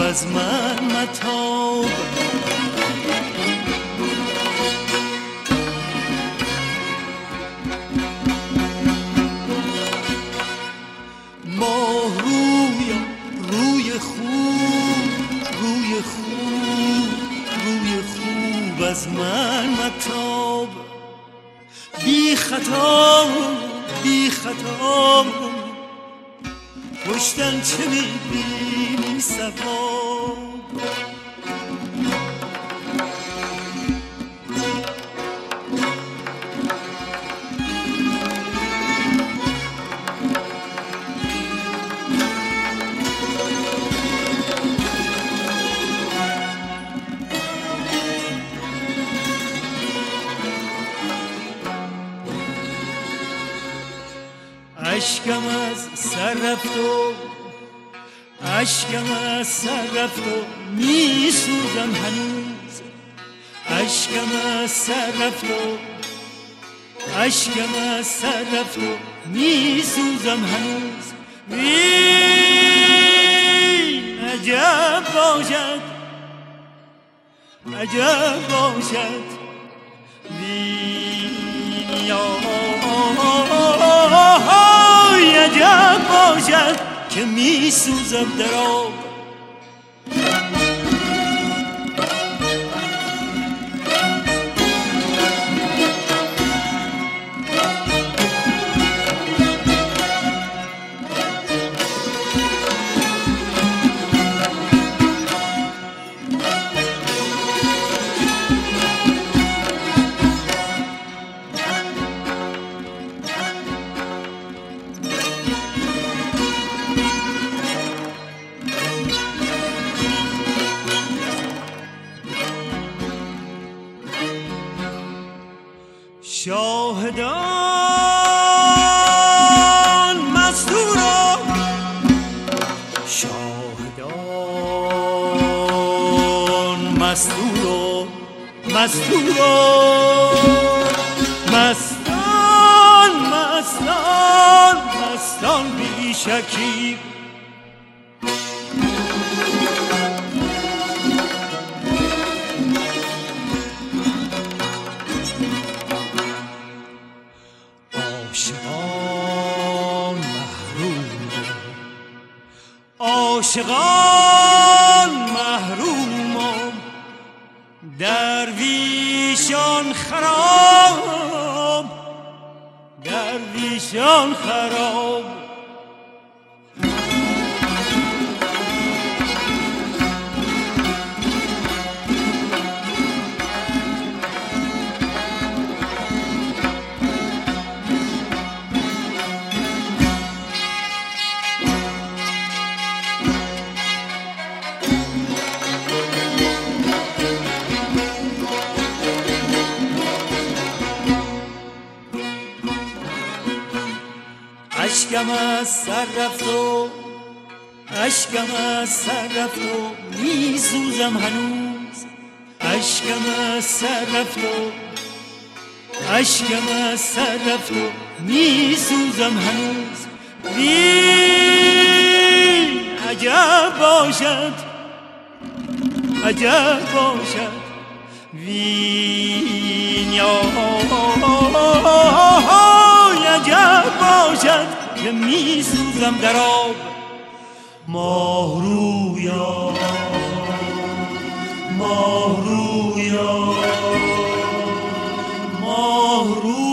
از من متاب. ماه روی خوب، روی خوب، روی خوب از من متاب. بی خطا، بی خطا پشتن چه میبینی سواب. اشکم از سر رفت و اشکم از سر رفت و می سوزم هنوز. اشکم از سر رفت و اشکم از سر رفت و می سوزم هنوز. وین عجب باشد، عجب باشد وین عجب باشد که می سوزم در آب. شاهدان مستورا، شاهدان مستورا، مستورا مستان، مستان، مستان بی شکیب. عاشقان محروم، درویشان خراب، درویشان خراب. اشکم از سر رفت و اشکم از سر رفت و می سوزم هنوز. اشکم از سر رفت و اشکم از سر رفت و می سوزم هنوز. وین عجب باشد، عجب باشد وین عجب باشد که می سوزم در آب. ماه رویا، ماه رویا، ماه رویا.